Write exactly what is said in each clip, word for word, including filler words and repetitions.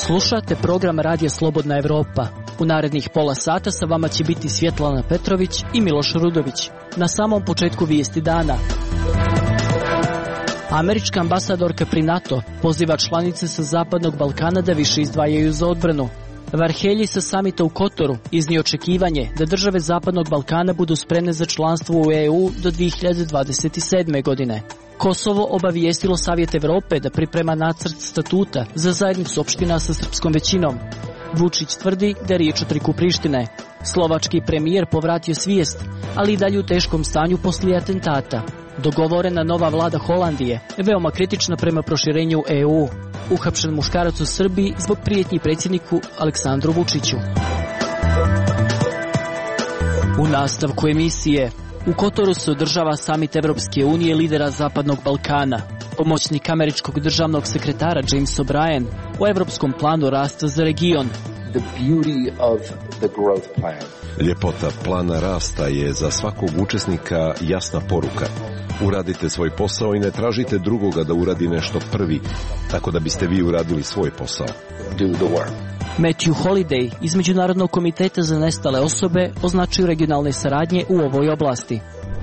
Slušate program Radija Slobodna Evropa. U narednih pola sata sa vama će biti Svjetlana Petrović i Miloš Rudović. Na samom početku vijesti dana. Američka ambasadorka pri NATO poziva članice sa Zapadnog Balkana da više izdvajaju za odbranu. Varhelji sa samita u Kotoru iznio očekivanje da države Zapadnog Balkana budu spremne za članstvo u E U do dvije hiljade dvadeset sedme. godine. Kosovo obavijestilo Savjet Evrope da priprema nacrt statuta za zajednicu opština sa srpskom većinom. Vučić tvrdi da je riječ o triku Prištine. Slovački premijer povratio svijest, ali i dalje u teškom stanju poslije atentata. Dogovorena nova vlada Holandije, veoma kritična prema proširenju E U. Uhapšen muškarac u Srbiji zbog prijetnji predsjedniku Aleksandru Vučiću. U nastavku emisije. U Kotoru se održava samit Evropske unije lidera Zapadnog Balkana. Pomoćnik američkog državnog sekretara James O'Brien o evropskom planu rasta za region. The beauty of the growth plan. Ljepota plana rasta je za svakog učesnika jasna poruka. Uradite svoj posao i ne tražite drugoga da uradi nešto prvi, tako da biste vi uradili svoj posao. Do the work. Matthew Holiday iz Međunarodnog komiteta za nestale osobe označuju regionalne saradnje u ovoj oblasti.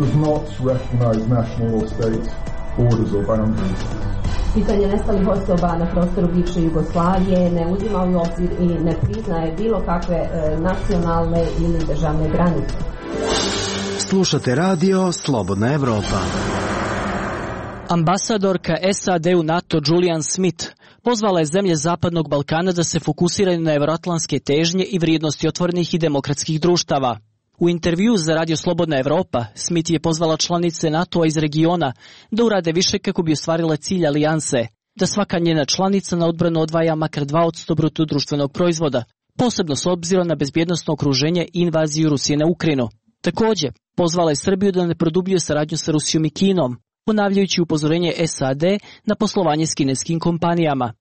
Pitanje nestalih osoba na prostoru bivše Jugoslavije ne uzima u obzir i ne priznaje bilo kakve e, nacionalne ili državne granice. Slušate radio Slobodna Evropa. Ambasadorka S A D u NATO Julian Smith pozvala je zemlje Zapadnog Balkana da se fokusiraju na evroatlantske težnje i vrijednosti otvorenih i demokratskih društava. U intervju za Radio Slobodna Evropa, Smith je pozvala članice NATO-a iz regiona da urade više kako bi ostvarile cilj alijanse, da svaka njena članica na odbranu odvaja makar dva posto bruto društvenog proizvoda, posebno s obzirom na bezbjednosno okruženje i invaziju Rusije na Ukrajinu. Također, pozvala je Srbiju da ne produbljuje saradnju sa Rusijom i Kinom, ponavljajući upozorenje S A D na poslovanje s kineskim kompanijama.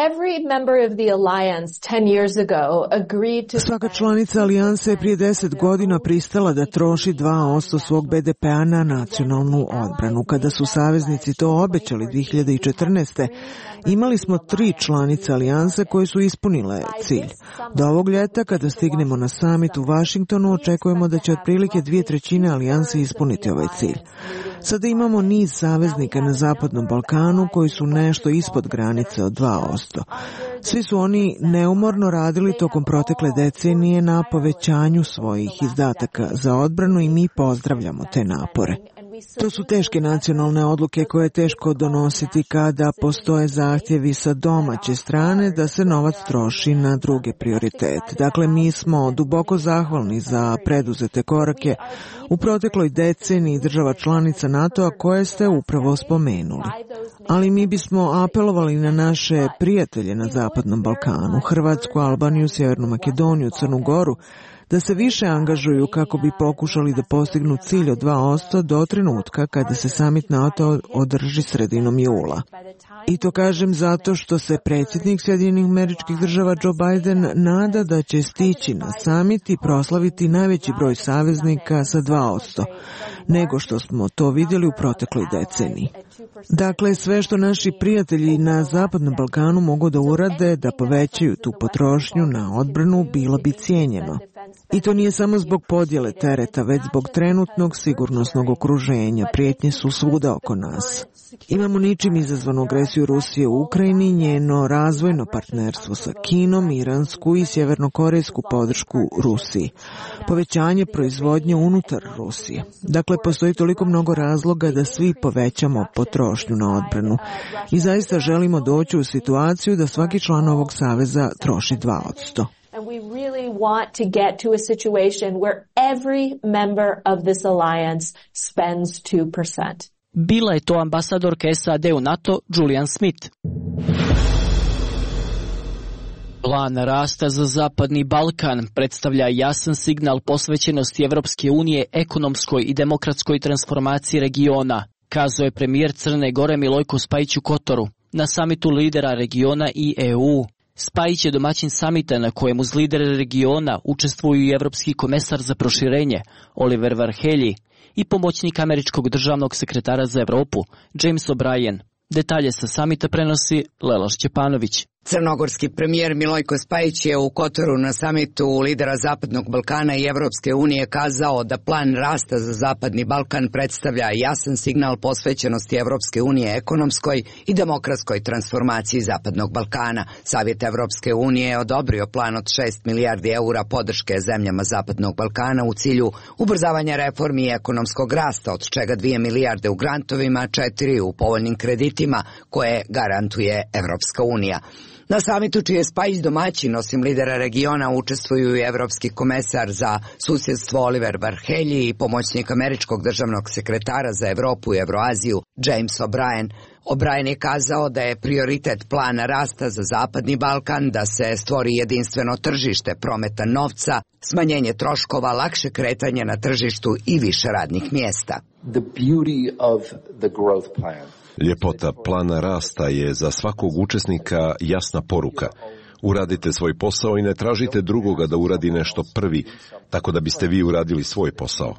Svaka članica alijanse je prije deset godina pristala da troši dva posto svog B D P-a na nacionalnu odbranu. Kada su saveznici to obećali dvije hiljade četrnaeste. imali smo tri članice alijanse koje su ispunile cilj. Do ovog ljeta, kada stignemo na samit u Vašingtonu, očekujemo da će otprilike dvije trećine alijanse ispuniti ovaj cilj. Sada imamo niz saveznika na Zapadnom Balkanu koji su nešto ispod granice od dva posto. Svi su oni neumorno radili tokom protekle decenije na povećanju svojih izdataka za odbranu i mi pozdravljamo te napore. To su teške nacionalne odluke koje je teško donositi kada postoje zahtjevi sa domaće strane da se novac troši na druge prioritete. Dakle, mi smo duboko zahvalni za preduzete korake u protekloj deceniji država članica NATO-a koje ste upravo spomenuli. Ali mi bismo apelovali na naše prijatelje na Zapadnom Balkanu, Hrvatsku, Albaniju, Sjevernu Makedoniju, Crnu Goru, da se više angažuju kako bi pokušali da postignu cilj od dva posto do trenutka kada se samit NATO održi sredinom jula. I to kažem zato što se predsjednik Sjedinjenih Američkih Država Joe Biden nada da će stići na samit i proslaviti najveći broj saveznika sa dva posto, nego što smo to vidjeli u protekloj deceniji. Dakle, sve što naši prijatelji na Zapadnom Balkanu mogu da urade da povećaju tu potrošnju na odbranu bilo bi cijenjeno. I to nije samo zbog podjele tereta, već zbog trenutnog sigurnosnog okruženja. Prijetnje su svuda oko nas. Imamo ničim izazvanu agresiju Rusije u Ukrajini, njeno razvojno partnerstvo sa Kinom, iransku i sjevernokorejsku podršku Rusiji. Povećanje proizvodnje unutar Rusije. Dakle, postoji toliko mnogo razloga da svi povećamo potrošnju na odbranu. I zaista želimo doći u situaciju da svaki član ovog saveza troši dva posto. And we really want to get to a situation where every member of this alliance spends two percent. Bila je to ambasadorka S A D u NATO Julian Smith. Plan rasta za Zapadni Balkan predstavlja jasan signal posvećenosti Evropske unije ekonomskoj i demokratskoj transformaciji regiona, kazao je premijer Crne Gore Milojko Spajić u Kotoru na samitu lidera regiona i E U. Spajić je domaćin samita na kojem uz lidere regiona učestvuju i evropski komesar za proširenje Oliver Varhelji i pomoćnik američkog državnog sekretara za Evropu James O'Brien. Detalje sa samita prenosi Leloš Ćepanović. Crnogorski premijer Milojko Spajić je u Kotoru na samitu lidera Zapadnog Balkana i Evropske unije kazao da plan rasta za Zapadni Balkan predstavlja jasan signal posvećenosti Evropske unije ekonomskoj i demokratskoj transformaciji Zapadnog Balkana. Savjet Evropske unije je odobrio plan od šest milijardi eura podrške zemljama Zapadnog Balkana u cilju ubrzavanja reformi i ekonomskog rasta, od čega dvije milijarde u grantovima, četiri u povoljnim kreditima koje garantuje Evropska unija. Na samitu čiji je Spajić domaćin, osim lidera regiona, učestvuju i evropski komesar za susjedstvo Oliver Varhelyi i pomoćnik američkog državnog sekretara za Evropu i Evroaziju James O'Brien. O'Brien je kazao da je prioritet plana rasta za Zapadni Balkan da se stvori jedinstveno tržište prometa novca, smanjenje troškova, lakše kretanje na tržištu i više radnih mjesta. The beauty of the growth plan. Ljepota plana rasta je za svakog učesnika jasna poruka. Uradite svoj posao i ne tražite drugoga da uradi nešto prvi, tako da biste vi uradili svoj posao.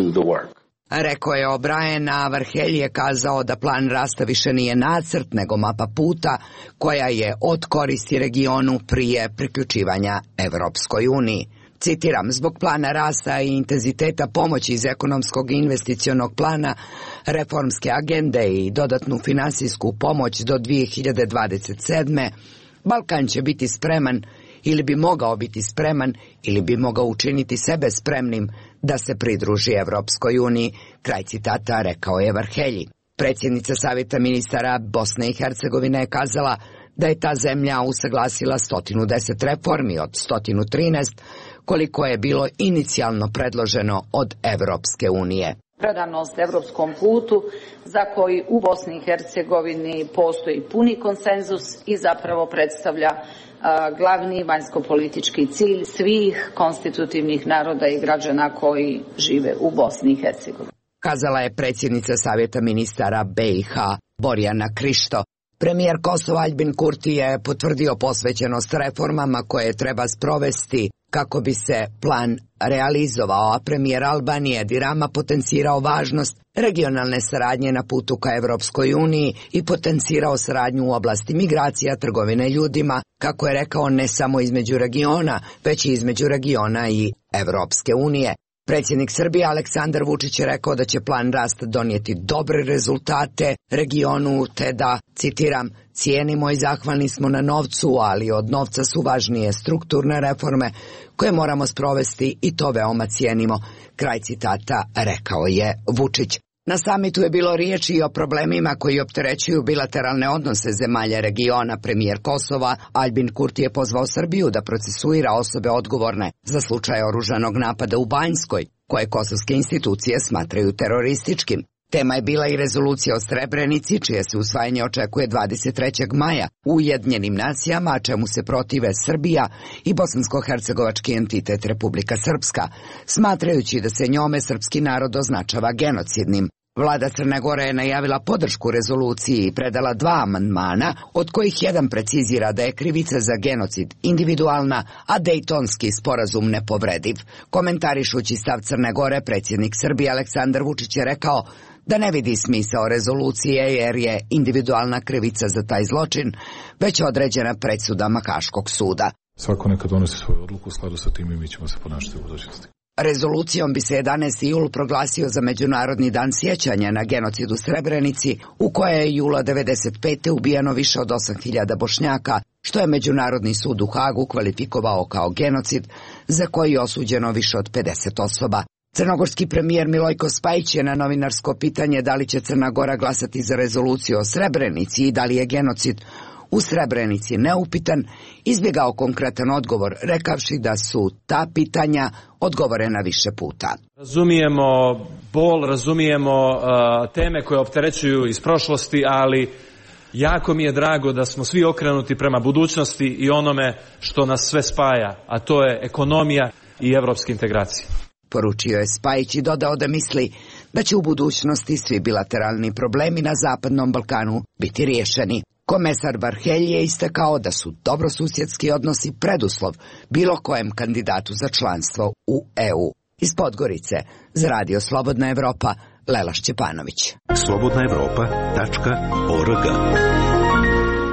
Rekao je O'Brien, a Varhelyi je kazao da plan rasta više nije nacrt, nego mapa puta koja je od koristi regionu prije priključivanja Evropskoj uniji. Citiram, zbog plana rasta i intenziteta pomoći iz ekonomskog i investicionog plana, reformske agende i dodatnu finansijsku pomoć do dvije hiljade dvadeset sedme. Balkan će biti spreman ili bi mogao biti spreman ili bi mogao učiniti sebe spremnim da se pridruži Evropskoj uniji, kraj citata, rekao je Varhelyi. Predsjednica Savjeta ministara Bosne i Hercegovine je kazala da je ta zemlja usaglasila sto deset reformi od sto trinaest, koliko je bilo inicijalno predloženo od Evropske unije. Predanost evropskom putu za koji u Bosni i Hercegovini postoji puni konsenzus i zapravo predstavlja a, glavni vanjskopolitički cilj svih konstitutivnih naroda i građana koji žive u Bosni i Hercegovini. Kazala je predsjednica Savjeta ministara B i H Borjana Krišto. Premijer Kosova Aljbin Kurti je potvrdio posvećenost reformama koje treba sprovesti kako bi se plan realizovao, a premijer Albanije Edi Rama potencirao važnost regionalne saradnje na putu ka Evropskoj uniji i potencirao saradnju u oblasti migracija, trgovine ljudima, kako je rekao, ne samo između regiona, već i između regiona i Evropske unije. Predsjednik Srbije Aleksandar Vučić je rekao da će plan rasta donijeti dobre rezultate regionu, te da, citiram, cijenimo i zahvalni smo na novcu, ali od novca su važnije strukturne reforme koje moramo sprovesti i to veoma cijenimo, kraj citata, rekao je Vučić. Na samitu je bilo riječi i o problemima koji opterećuju bilateralne odnose zemalja regiona. Premijer Kosova Aljbin Kurti je pozvao Srbiju da procesuira osobe odgovorne za slučaj oružanog napada u Banjskoj, koje kosovske institucije smatraju terorističkim. Tema je bila i rezolucija o Srebrenici, čije se usvajanje očekuje dvadeset trećeg maja u Ujedinjenim nacijama, a čemu se protive Srbija i bosansko-hercegovački entitet Republika Srpska, smatrajući da se njome srpski narod označava genocidnim. Vlada Crne Gore je najavila podršku rezoluciji i predala dva amandmana, od kojih jedan precizira da je krivica za genocid individualna, a Dejtonski sporazum nepovrediv. Komentarišući stav Crne Gore, predsjednik Srbije Aleksandar Vučić je rekao da ne vidi smisao rezolucije jer je individualna krivica za taj zločin već određena presudama Haškog suda. Svako neka donese svoju odluku u skladu sa tim i mi ćemo se ponašati u budućnosti. Rezolucijom bi se jedanaesti jul proglasio za Međunarodni dan sjećanja na genocid u Srebrenici, u kojoj je jula devedeset pete ubijeno više od osam hiljada Bošnjaka, što je Međunarodni sud u Hagu kvalifikovao kao genocid, za koji je osuđeno više od pedeset osoba. Crnogorski premijer Milojko Spajić je na novinarsko pitanje da li će Crna Gora glasati za rezoluciju o Srebrenici i da li je genocid u Srebrenici neupitan, izbjegao konkretan odgovor, rekavši da su ta pitanja odgovorena više puta. Razumijemo bol, razumijemo uh, teme koje opterećuju iz prošlosti, ali jako mi je drago da smo svi okrenuti prema budućnosti i onome što nas sve spaja, a to je ekonomija i evropske integracije. Poručio je Spajić i dodao da misli da će u budućnosti svi bilateralni problemi na Zapadnom Balkanu biti riješeni. Komesar Varhelyi je istakao da su dobrosusjedski odnosi preduslov bilo kojem kandidatu za članstvo u E U. Iz Podgorice, za Radio Slobodna Evropa, Lela Šćepanović. slobodna evropa tačka org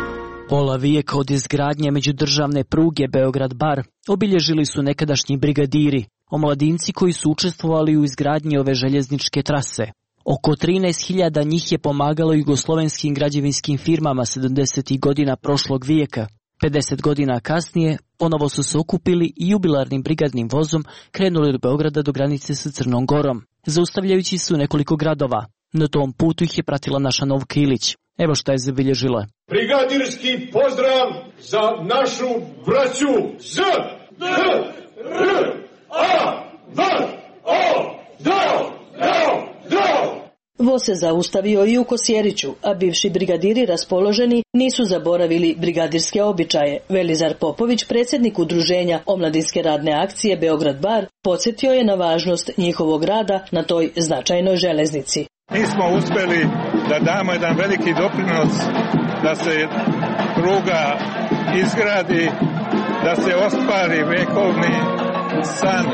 Pola vijeka od izgradnje međudržavne pruge Beograd-Bar obilježili su nekadašnji brigadiri, omladinci koji su učestvovali u izgradnji ove željezničke trase. Oko trinaest hiljada njih je pomagalo jugoslovenskim građevinskim firmama sedamdesetih godina prošlog vijeka. pedeset godina kasnije ponovo su se okupili i jubilarnim brigadnim vozom krenuli od Beograda do granice sa Crnom Gorom, zaustavljajući se u nekoliko gradova. Na tom putu ih je pratila naša Novka Ilić. Evo šta je zabilježila. Brigadirski pozdrav za našu braću Z, D, R, A, V, O, D, L, D. Voz se zaustavio i u Kosjeriću, a bivši brigadiri raspoloženi nisu zaboravili brigadirske običaje. Velizar Popović, predsjednik udruženja Omladinske radne akcije Beograd-Bar, podsjetio je na važnost njihovog rada na toj značajnoj železnici. Mi smo uspjeli da damo jedan veliki doprinos da se pruga izgradi, da se ostvari vekovni san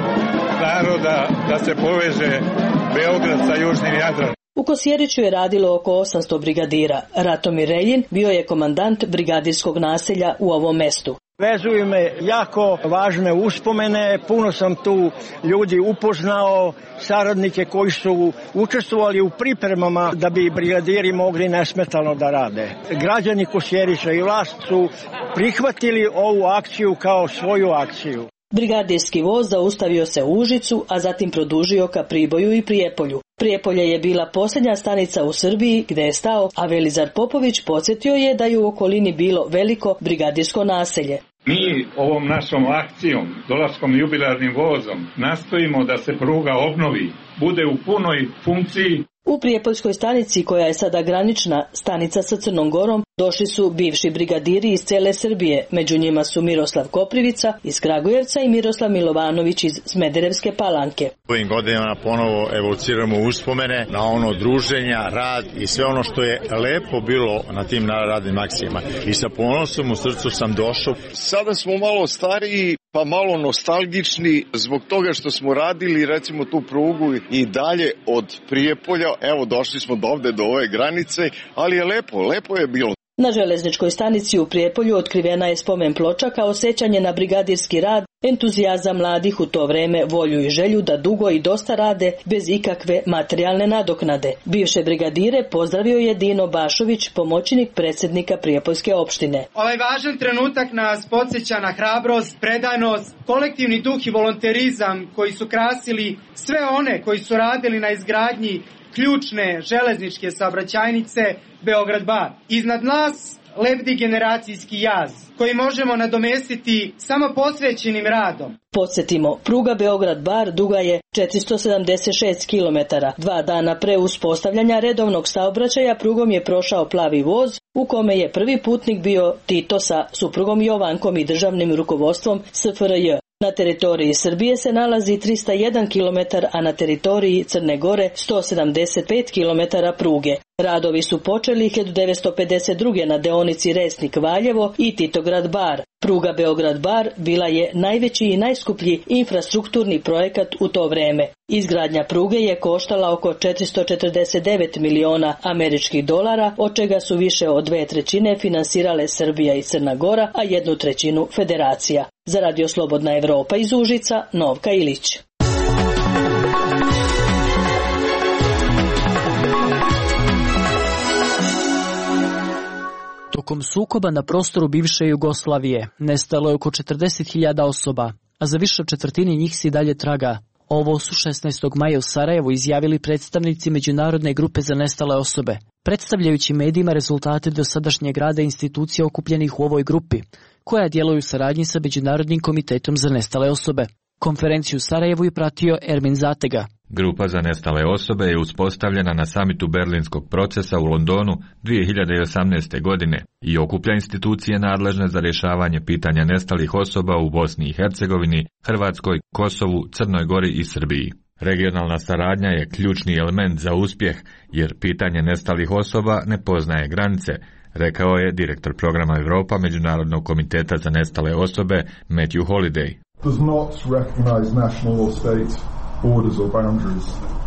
naroda, da se poveže Beograd sa južnim Jadranom. U Kosjeriću je radilo oko osamsto brigadira. Ratomir Reljin bio je komandant brigadirskog naselja u ovom mestu. Vezuju me jako važne uspomene, puno sam tu ljudi upoznao, saradnike koji su učestvovali u pripremama da bi brigadiri mogli nesmetano da rade. Građani Kosjerića i vlast su prihvatili ovu akciju kao svoju akciju. Brigadirski voz zaustavio se u Užicu, a zatim produžio ka Priboju i Prijepolju. Prijepolje je bila posljednja stanica u Srbiji gdje je stao, a Velizar Popović podsjetio je da je u okolini bilo veliko brigadirsko naselje. Mi ovom našom akcijom, dolaskom jubilarnim vozom, nastojimo da se pruga obnovi, bude u punoj funkciji. U Prijepoljskoj stanici, koja je sada granična stanica sa Crnom Gorom, došli su bivši brigadiri iz cele Srbije. Među njima su Miroslav Koprivica iz Kragujevca i Miroslav Milovanović iz Smederevske Palanke. Ovim godinama ponovo evociramo uspomene na ono druženja, rad i sve ono što je lepo bilo na tim radnim akcijama. I sa ponosom u srcu sam došao. Sada smo malo stariji, pa malo nostalgični zbog toga što smo radili recimo tu prugu i dalje od Prijepolja. Evo, došli smo do ovde, do ove granice, ali je lepo, lepo je bilo. Na železničkoj stanici u Prijepolju otkrivena je spomen ploča kao sećanje na brigadirski rad, entuzijazam mladih u to vreme, volju i želju da dugo i dosta rade bez ikakve materijalne nadoknade. Bivše brigadire pozdravio je Dino Bašović, pomoćnik predsjednika Prijepoljske opštine. Ovaj važan trenutak nas podsjeća na hrabrost, predanost, kolektivni duh i volonterizam koji su krasili sve one koji su radili na izgradnji ključne železničke saobraćajnice Beograd-Bar. Iznad nas lebdi generacijski jaz, koji možemo nadomestiti samo posvećenim radom. Podsjetimo, pruga Beograd-Bar duga je četiristo sedamdeset šest kilometara. Dva dana pre uspostavljanja redovnog saobraćaja prugom je prošao plavi voz, u kome je prvi putnik bio Tito sa suprugom Jovankom i državnim rukovodstvom S F R J. Na teritoriji Srbije se nalazi trista jedan kilometar, a na teritoriji Crne Gore sto sedamdeset pet kilometara pruge. Radovi su počeli hiljadu devetsto pedeset druge na deonici Resnik-Valjevo i Titograd-Bar. Pruga Beograd-Bar bila je najveći i najskuplji infrastrukturni projekat u to vreme. Izgradnja pruge je koštala oko četiristo četrdeset devet miliona američkih dolara, od čega su više od dve trećine finansirale Srbija i Crna Gora, a jednu trećinu Federacija. Za Radio Slobodna Evropa iz Užica, Novka Ilić. Tokom sukoba na prostoru bivše Jugoslavije nestalo je oko četrdeset hiljada osoba, a za više od četvrtine njih se i dalje traga. Ovo su šesnaestog maja u Sarajevu izjavili predstavnici Međunarodne grupe za nestale osobe, predstavljajući medijima rezultate dosadašnjeg rada institucija okupljenih u ovoj grupi, koja djeluju u saradnji sa Međunarodnim komitetom za nestale osobe. Konferenciju u Sarajevu je pratio Ermin Zatega. Grupa za nestale osobe je uspostavljena na samitu Berlinskog procesa u Londonu dvije hiljade osamnaeste. godine i okuplja institucije nadležne za rješavanje pitanja nestalih osoba u Bosni i Hercegovini, Hrvatskoj, Kosovu, Crnoj Gori i Srbiji. Regionalna saradnja je ključni element za uspjeh, jer pitanje nestalih osoba ne poznaje granice, rekao je direktor programa Europa Međunarodnog komiteta za nestale osobe Matthew Holiday. Does not recognize national or state borders or boundaries.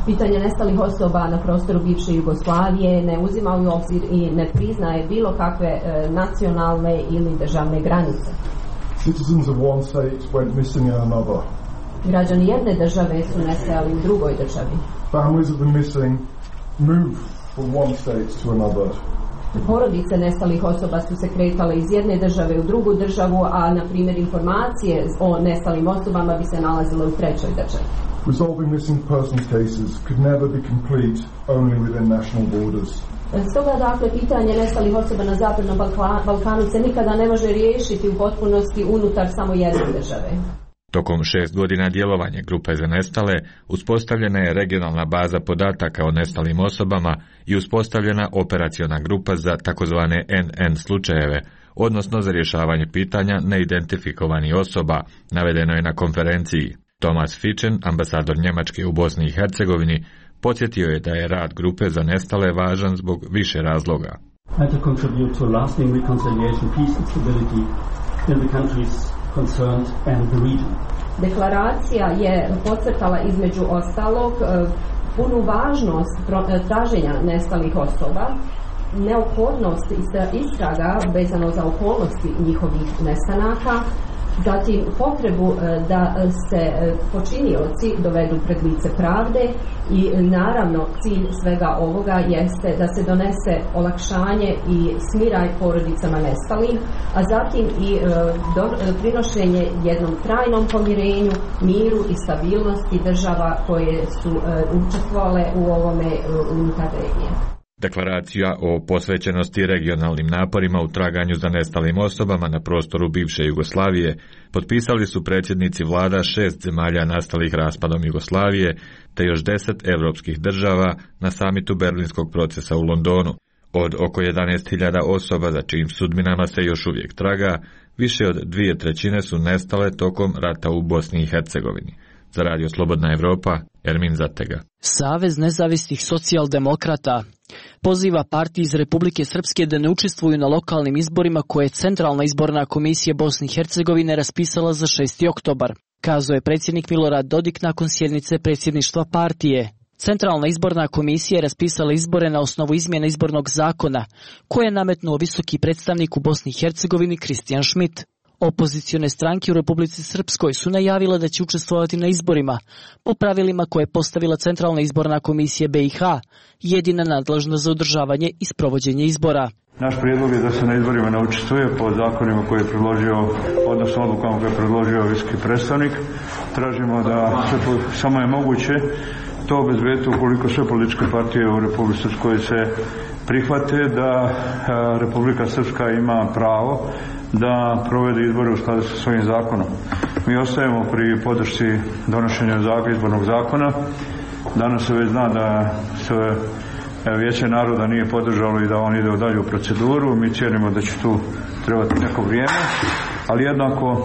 Pitanje nestalih osoba na prostoru bivše Jugoslavije ne uzima u obzir i ne priznaje bilo kakve e, nacionalne ili državne granice. Citizens of one state went missing in another. Građani jedne države su nestajali u drugoj državi. Families of the missing moved from one state to another. Porodice nestalih osoba su se kretale iz jedne države u drugu državu, a na primjer informacije o nestalim osobama bi se nalazile u trećoj državi. Resolving missing persons cases could never be complete only within national borders. Stoga, dakle, pitanje nestalih osoba na Zapadnom Balkanu se nikada ne može riješiti u potpunosti unutar samo jedne države. Tokom šest godina djelovanja Grupe za nestale uspostavljena je regionalna baza podataka o nestalim osobama i uspostavljena operaciona grupa za takozvane en en slučajeve, odnosno za rješavanje pitanja neidentifikovanih osoba, navedeno je na konferenciji. Thomas Fichen, ambasador Njemačke u Bosni i Hercegovini, podsjetio je da je rad Grupe za nestale važan zbog više razloga. Deklaracija je podcrtala između ostalog punu važnost traženja nestalih osoba, neophodnost istraga vezano za okolnosti njihovih nestanaka, zatim potrebu da se počinioci dovedu pred lice pravde i naravno cilj svega ovoga jeste da se donese olakšanje i smiraj porodicama nestalih, a zatim i do, prinošenje jednom trajnom pomirenju, miru i stabilnosti država koje su učestvovale u ovome unutar regije. Deklaracija o posvećenosti regionalnim naporima u traganju za nestalim osobama na prostoru bivše Jugoslavije potpisali su predsjednici vlada šest zemalja nastalih raspadom Jugoslavije te još deset europskih država na samitu Berlinskog procesa u Londonu. Od oko jedanaest hiljada osoba za čijim sudbinama se još uvijek traga, više od dvije trećine su nestale tokom rata u Bosni i Hercegovini. Za Radio Slobodna Evropa, Ermin Zatega. Savez nezavisnih socijaldemokrata poziva partije iz Republike Srpske da ne učestvuju na lokalnim izborima koje je Centralna izborna komisija Bosne i Hercegovine raspisala za šesti oktobar, kazao je predsjednik Milorad Dodik nakon sjednice predsjedništva partije. Centralna izborna komisija je raspisala izbore na osnovu izmjena izbornog zakona, koje je nametnuo visoki predstavnik u Bosni i Hercegovini Kristijan Schmidt. Opozicione stranke u Republici Srpskoj su najavile da će učestvovati na izborima po pravilima koje je postavila Centralna izborna komisija be i ha, jedina nadležna za održavanje i sprovođenje izbora. Naš prijedlog je da se na izborima ne učestvuje po zakonima koje je predložio, odnosno odlukama koje je predložio visoki predstavnik. Tražimo da se, samo je moguće to obezbediti ukoliko sve političke partije u Republici Srpskoj se prihvate da Republika Srpska ima pravo da provede izbore u skladu sa svojim zakonom. Mi ostajemo pri podršci donošenja izbornog zakona. Danas se već zna da se Vijeće naroda nije podržalo i da on ide u dalju proceduru. Mi cijenimo da će tu trebati neko vrijeme, ali jednako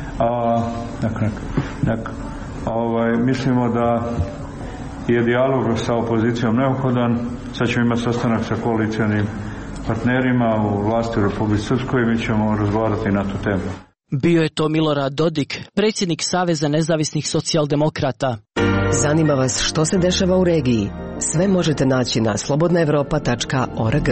a, nek, nek, nek, ovaj, mislimo da je dijalog sa opozicijom neophodan. Sad ćemo imati sastanak sa koalicijanim partnerima u vlasti u Republici Srpskoj i mi ćemo razgovarati na tu temu. Bio je to Milorad Dodik, predsjednik Saveza nezavisnih socijaldemokrata. Zanima vas što se dešava u regiji? Sve možete naći na slobodna evropa tačka org.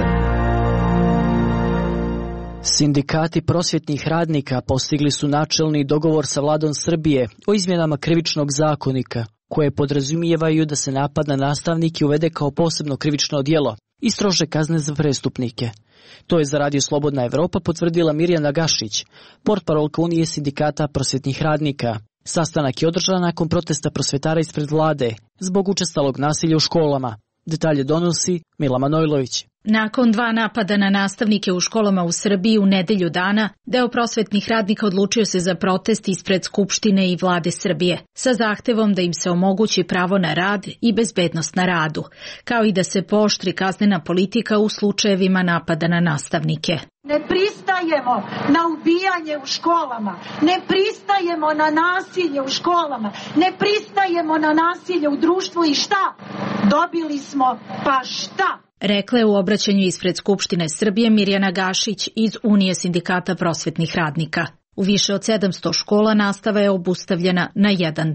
Sindikati prosvjetnih radnika postigli su načelni dogovor sa vladom Srbije o izmjenama krivičnog zakonika, koje podrazumijevaju da se napad na nastavnike uvede kao posebno krivično djelo i strože kazne za prestupnike. To je za Radio Slobodna Evropa potvrdila Mirjana Gašić, portparolka Unije sindikata prosvjetnih radnika. Sastanak je održan nakon protesta prosvjetara ispred vlade zbog učestalog nasilja u školama. Detalje donosi Mila Manojlović. Nakon dva napada na nastavnike u školama u Srbiji u nedelju dana, deo prosvetnih radnika odlučio se za protest ispred Skupštine i vlade Srbije, sa zahtevom da im se omogući pravo na rad i bezbednost na radu, kao i da se pooštri kaznena politika u slučajevima napada na nastavnike. Ne pristajemo na ubijanje u školama, ne pristajemo na nasilje u školama, ne pristajemo na nasilje u društvu i šta? Dobili smo, pa šta? Rekla je u obraćanju ispred Skupštine Srbije Mirjana Gašić iz Unije sindikata prosvetnih radnika. U više od sedamsto škola nastava je obustavljena na jedan dan.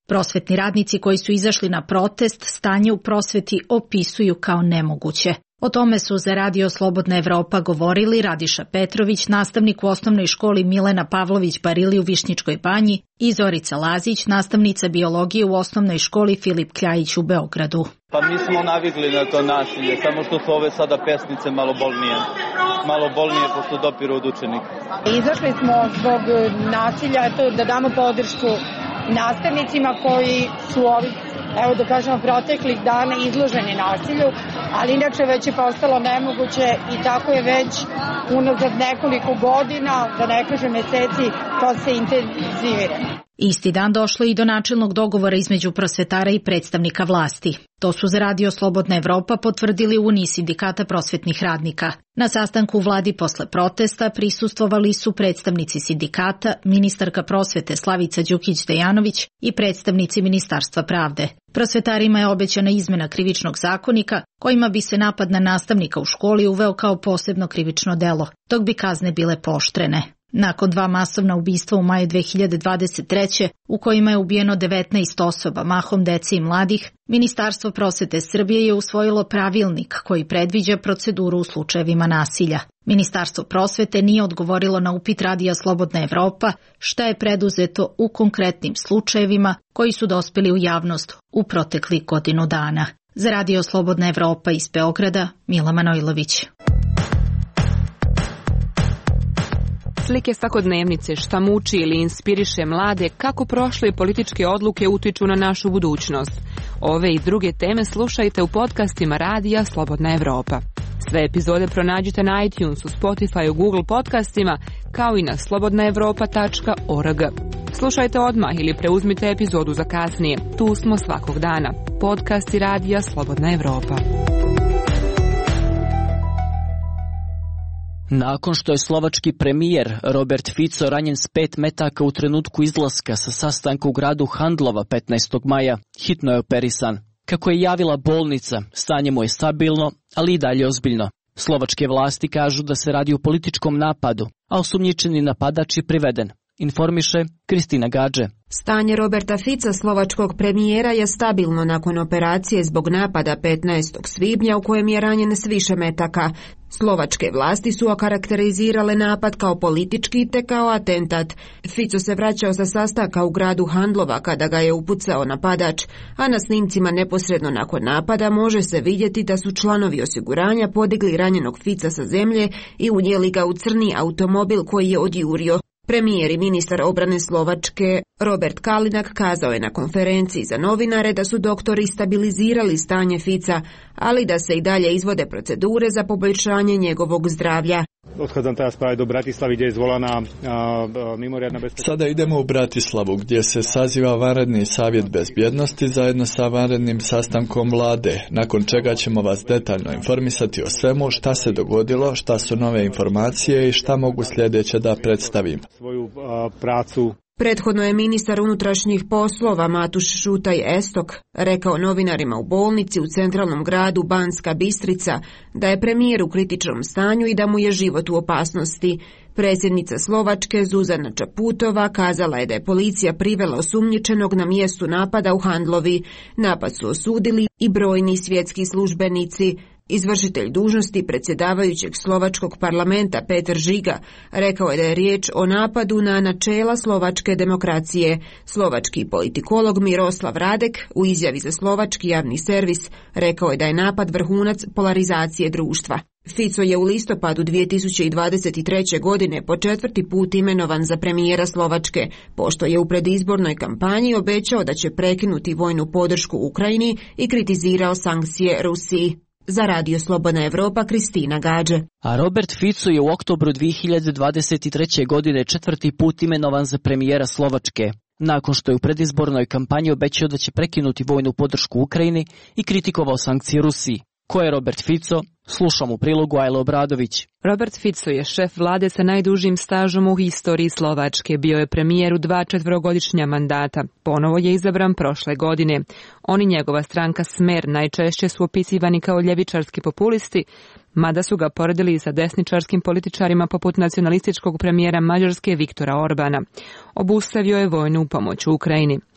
Prosvetni radnici koji su izašli na protest stanje u prosveti opisuju kao nemoguće. O tome su za Radio Slobodna Evropa govorili Radiša Petrović, nastavnik u osnovnoj školi Milena Pavlović Barili u Višnjičkoj banji, i Zorica Lazić, nastavnica biologije u osnovnoj školi Filip Kljajić u Beogradu. Pa mi smo navikli na to nasilje, samo što su ove sada pesnice malo bolnije. Malo bolnije pošto dopiru od učenika. Izašli smo zbog nasilja, to da damo podršku nastavnicima koji su ovih, evo da kažemo, proteklih dana izloženi nasilju, ali inače već je postalo nemoguće i tako je već unazad nekoliko godina, da ne kažem meseci, to se intenzivira. Isti dan došlo i do načelnog dogovora između prosvetara i predstavnika vlasti. To su za Radio Slobodna Evropa potvrdili u Uniji sindikata prosvetnih radnika. Na sastanku u vladi posle protesta prisustvovali su predstavnici sindikata, ministarka prosvete Slavica Đukić-Dejanović i predstavnici Ministarstva pravde. Prosvetarima je obećana izmena krivičnog zakonika kojima bi se napad na nastavnika u školi uveo kao posebno krivično delo, dok bi kazne bile pooštrene. Nakon dva masovna ubistva u maju dve hiljade dvadeset treće u kojima je ubijeno devetnaest osoba, mahom dece i mladih, Ministarstvo prosvete Srbije je usvojilo pravilnik koji predviđa proceduru u slučajevima nasilja. Ministarstvo prosvete nije odgovorilo na upit Radija Slobodna Evropa šta je preduzeto u konkretnim slučajevima koji su dospeli u javnost u proteklih godinu dana. Za Radio Slobodna Evropa iz Beograda, Mila Manojlović. Slike svakodnevnice, šta muči ili inspiriše mlade, kako prošle političke odluke utiču na našu budućnost. Ove i druge teme slušajte u podcastima Radija Slobodna Evropa. Sve epizode pronađite na iTunesu, Spotifyu, Google podcastima, kao i na slobodna evropa tačka org. Slušajte odmah ili preuzmite epizodu za kasnije. Tu smo svakog dana. Podcasti Radija Slobodna Evropa. Nakon što je slovački premijer Robert Fico ranjen s pet metaka u trenutku izlaska sa sastanka u gradu Handlova petnaestog maja, hitno je operisan. Kako je javila bolnica, stanje mu je stabilno, ali i dalje ozbiljno. Slovačke vlasti kažu da se radi o političkom napadu, a osumnjičeni napadač je priveden. Informiše Kristina Gađe. Stanje Roberta Fica, slovačkog premijera, je stabilno nakon operacije zbog napada petnaestog svibnja u kojem je ranjen s više metaka. Slovačke vlasti su okarakterizirale napad kao politički te kao atentat. Fico se vraćao sa sastanka u gradu Handlova kada ga je upucao napadač, a na snimcima neposredno nakon napada može se vidjeti da su članovi osiguranja podigli ranjenog Fica sa zemlje i unijeli ga u crni automobil koji je odjurio. Premijer i ministar obrane Slovačke Robert Kalinak kazao je na konferenciji za novinare da su doktori stabilizirali stanje Fica, ali da se i dalje izvode procedure za poboljšanje njegovog zdravlja. Odchádzam teraz práve do Bratislavy, kde je zvolaná mimoriadna bezpečnosť. Sada idemo u Bratislavu, gdje se saziva vanredni savjet bezbjednosti zajedno sa vanrednim sastankom vlade, nakon čega ćemo vas detaljno informisati o svemu šta se dogodilo, šta su nove informacije i šta mogu sljedeće da predstavim. Svoju pracu. Prethodno je ministar unutrašnjih poslova Matuš Šutaj Estok rekao novinarima u bolnici u centralnom gradu Banska Bistrica da je premijer u kritičnom stanju i da mu je život u opasnosti. Predsjednica Slovačke Zuzana Čaputova kazala je da je policija privela osumnjičenog na mjestu napada u Handlovi. Napad su osudili i brojni svjetski službenici. Izvršitelj dužnosti predsjedavajućeg slovačkog parlamenta Peter Žiga rekao je da je riječ o napadu na načela slovačke demokracije. Slovački politikolog Miroslav Radek u izjavi za slovački javni servis rekao je da je napad vrhunac polarizacije društva. Fico je u listopadu dvije tisuće dvadeset treće. godine po četvrti put imenovan za premijera Slovačke, pošto je u predizbornoj kampanji obećao da će prekinuti vojnu podršku Ukrajini i kritizirao sankcije Rusiji. Za Radio Slobodna Evropa, Kristina Gađe. A Robert Fico je u oktobru dvije hiljade dvadeset treće. godine četvrti put imenovan za premijera Slovačke, nakon što je u predizbornoj kampanji obećao da će prekinuti vojnu podršku Ukrajini i kritikovao sankcije Rusiji. Ko je Robert Fico? Slušam u prilogu Ajle Obradović. Robert Fico je šef vlade sa najdužim stažom u historiji Slovačke. Bio je premijer u dva četverogodišnja mandata. Ponovo je izabran prošle godine. On i njegova stranka Smer najčešće su opisivani kao ljevičarski populisti, mada su ga poredili sa desničarskim političarima poput nacionalističkog premijera Mađarske Viktora Orbana. Obustavio je vojnu pomoć u Ukrajini.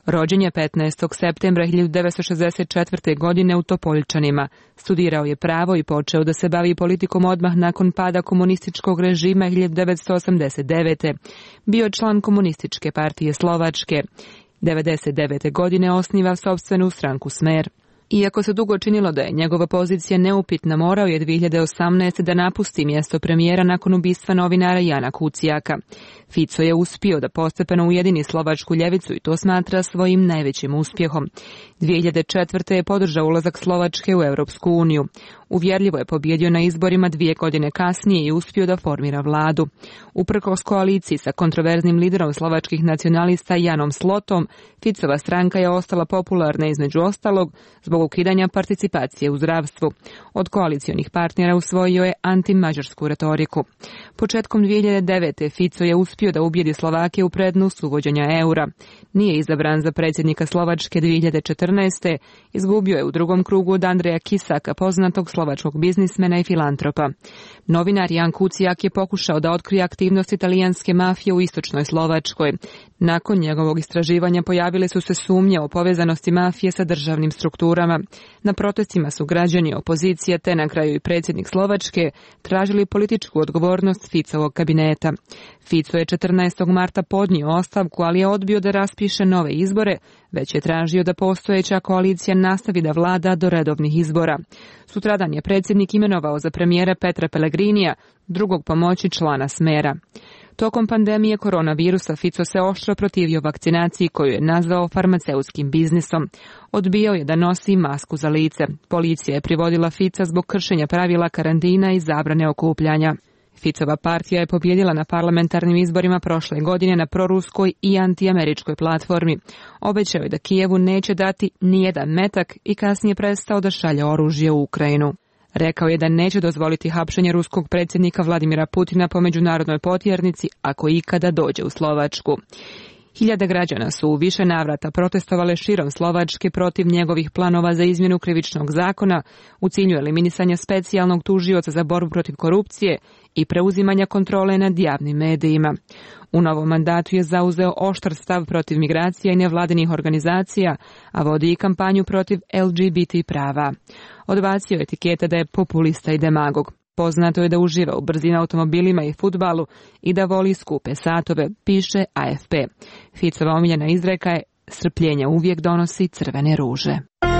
Rođen je petnaestog septembra hiljadu devetsto šezdeset četvrte. godine u Topoljčanima. Studirao je pravo i počeo da se bavi politikom odmah nakon pada komunističkog režima hiljadu devetsto osamdeset devete. Bio je član Komunističke partije Slovačke. devedeset devete. godine osniva sopstvenu stranku Smer. Iako se dugo činilo da je njegova pozicija neupitna, morao je dvije hiljade osamnaeste. da napusti mjesto premijera nakon ubistva novinara Jana Kucijaka. Fico je uspio da postepeno ujedini slovačku ljevicu i to smatra svojim najvećim uspjehom. dvije hiljade četvrte. je podržao ulazak Slovačke u Europsku uniju. Uvjerljivo je pobjedio na izborima dvije godine kasnije i uspio da formira vladu. Uprkos koaliciji sa kontroverznim liderom slovačkih nacionalista Janom Slotom, Ficova stranka je ostala popularna između ostalog zbog ukidanja participacije u zdravstvu. Od koalicionih partnera usvojio je antimađarsku retoriku. Početkom dvije hiljade devete. Fico je uspio da ubijedi Slovake u prednost uvođenja eura. Nije izabran za predsjednika Slovačke dvije hiljade četrnaeste. Izgubio je u drugom krugu od Andreja Kisaka, poznatog slovačkog biznismena i filantropa. Novinar Jan Kucijak je pokušao da otkrije aktivnost italijanske mafije u istočnoj Slovačkoj. Nakon njegovog istraživanja pojavile su se sumnje o povezanosti mafije sa državnim strukturama. Na protestima su građani, opozicija te na kraju i predsjednik Slovačke tražili političku odgovornost Ficovog kabineta. Fico je četrnaestog marta podnio ostavku, ali je odbio da raspiše nove izbore, već je tražio da postojeća koalicija nastavi da vlada do redovnih izbora. Sutradan je predsjednik imenovao za premijera Petra Pellegrinija, drugog pomoći člana Smera. Tokom pandemije koronavirusa Fico se oštro protivio vakcinaciji koju je nazvao farmaceutskim biznisom. Odbijao je da nosi masku za lice. Policija je privodila Fica zbog kršenja pravila karantina i zabrane okupljanja. Ficova partija je pobjedila na parlamentarnim izborima prošle godine na proruskoj i antiameričkoj platformi. Obećao je da Kijevu neće dati nijedan metak i kasnije prestao da šalje oružje u Ukrajinu. Rekao je da neće dozvoliti hapšenje ruskog predsjednika Vladimira Putina po međunarodnoj potjernici ako ikada dođe u Slovačku. Hiljade građana su u više navrata protestovale širom Slovačke protiv njegovih planova za izmjenu krivičnog zakona u cilju eliminisanja specijalnog tužioca za borbu protiv korupcije i preuzimanja kontrole nad javnim medijima. U novom mandatu je zauzeo oštar stav protiv migracija i nevladinih organizacija, a vodi i kampanju protiv L G B T prava. Odbacio je etikete da je populista i demagog. Poznato je da uživa u brzim automobilima i fudbalu i da voli skupe satove, piše A F P. Ficova omiljena izreka je: strpljenje uvijek donosi crvene ruže.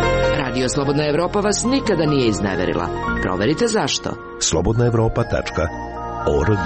Radio Slobodna Evropa vas nikada nije izneverila. Proverite zašto. slobodna evropa tačka org.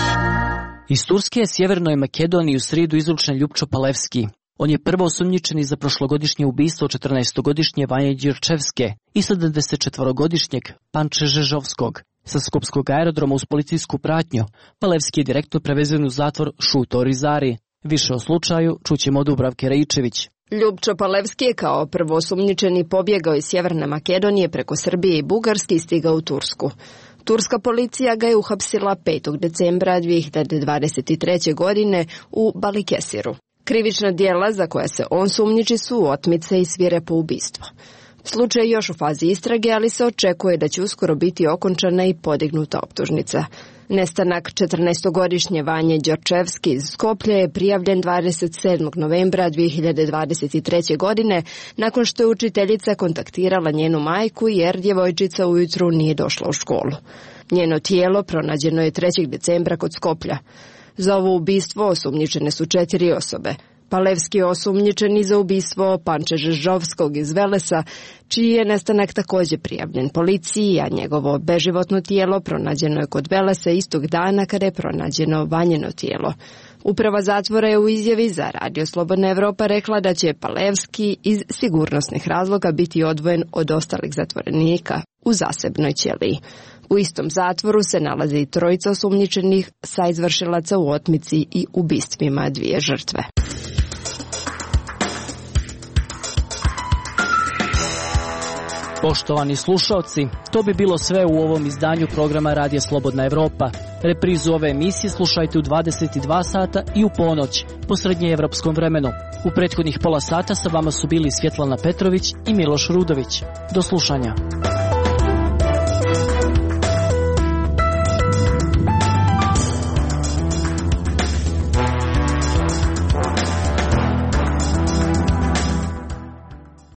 Iz Turske je Sjevernoj Makedoniji u srijedu izručen Ljupčo Palevski. On je prvo osumnjičeni za prošlogodišnje ubistvo četrnaestogodišnje Vanje Đurčevske i sedamdesetčetvorogodišnjeg Panče Žežovskog. Sa skopskog aerodroma uz policijsku pratnju, Palevski je direktno prevezen u zatvor Šuto Rizari. Više o slučaju čućemo od Dubravke Raičević. Ljupčo Palevski je kao prvo osumnjičeni pobjegao iz Sjeverne Makedonije preko Srbije i Bugarske i stigao u Tursku. Turska policija ga je uhapsila petog decembra dvije hiljade dvadeset treće. godine u Balikesiru. Krivična djela za koja se on sumnjiči su otmice i svirepo ubistvo. Slučaj je još u fazi istrage, ali se očekuje da će uskoro biti okončana i podignuta optužnica. Nestanak četrnaestogodišnje Vanje Đorčevski iz Skoplja je prijavljen dvadeset sedmog novembra dvije hiljade dvadeset treće. godine nakon što je učiteljica kontaktirala njenu majku jer djevojčica ujutru nije došla u školu. Njeno tijelo pronađeno je trećeg decembra kod Skoplja. Za ovo ubistvo osumnjičene su četiri osobe. Palevski je osumnjičen i za ubistvo Panče Žežovskog iz Velesa, čiji je nestanak također prijavljen policiji, a njegovo beživotno tijelo pronađeno je kod Velesa istog dana kada je pronađeno Vanjeno tijelo. Uprava zatvora je u izjavi za Radio Slobodna Evropa rekla da će Palevski iz sigurnosnih razloga biti odvojen od ostalih zatvorenika u zasebnoj ćeliji. U istom zatvoru se nalaze i trojica osumnjičenih sa izvršilaca u otmici i ubistvima dvije žrtve. Poštovani slušalci, to bi bilo sve u ovom izdanju programa Radija Slobodna Evropa. Reprizu ove emisije slušajte u dvadeset dva sata i u ponoć, po srednjeevropskom vremenu. U prethodnih pola sata sa vama su bili Svjetlana Petrović i Miloš Rudović. Do slušanja.